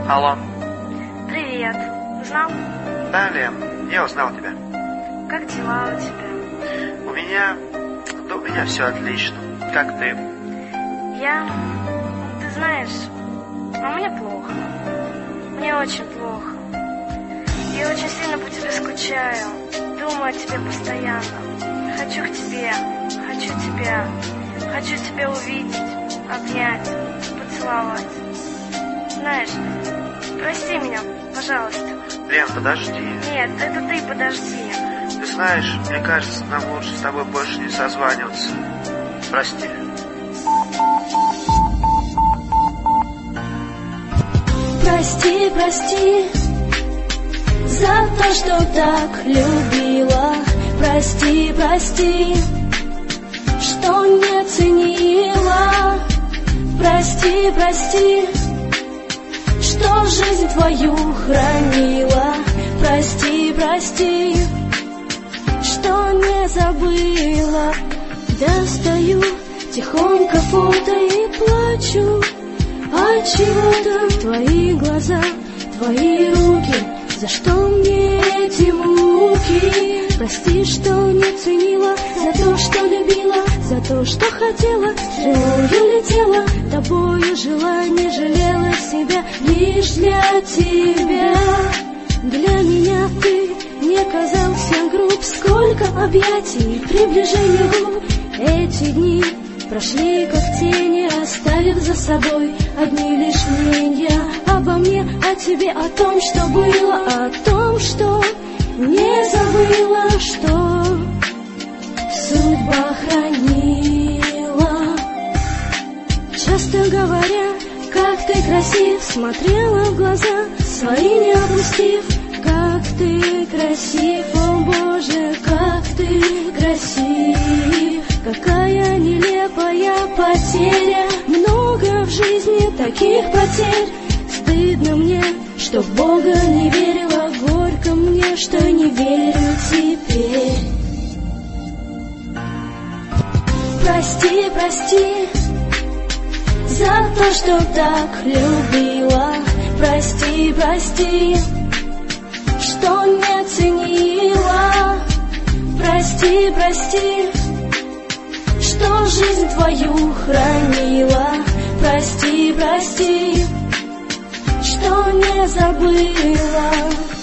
Алло. Привет. Узнал? Да, Лен, я узнал тебя. Как дела у тебя? У меня все отлично. Как ты? Ты знаешь, мне плохо. Мне очень плохо. Я очень сильно по тебе скучаю. Думаю о тебе постоянно. Хочу к тебе. Хочу тебя. Хочу тебя увидеть, обнять, поцеловать. Знаешь, прости меня, пожалуйста. Лен, подожди. Нет, это ты подожди. Ты знаешь, мне кажется, нам лучше с тобой больше не созваниваться. Прости. Прости, прости за то, что так любила. Прости, прости, что не ценила. Прости, прости, что жизнь твою хранила. Прости, прости, что не забыла. Достаю тихонько фото и плачу. Отчего-то твои глаза, твои руки, за что мне эти муки? Прости, что не ценила, за то, что любила, за то, что хотела, стрелою летела, тобою жила, не жалела себя, лишь для тебя. Для меня ты не казался груб, сколько объятий, приближений губ. Эти дни прошли как тени, оставив за собой одни лишь мнения обо мне, о тебе, о том, что было, о том, что не забыла, что судьба хранила. Часто говоря, как ты красив, смотрела в глаза свои не опустив. Как ты красив, о Боже, как ты красив. Какая нелепая потеря, много в жизни таких потерь. Стыдно мне, что в Бога не верила, горько мне, что не верю теперь. Прости, прости за то, что так любила. Прости, прости, что не ценила. Прости, прости, что жизнь твою хранила. Прости, прости, что не забыла.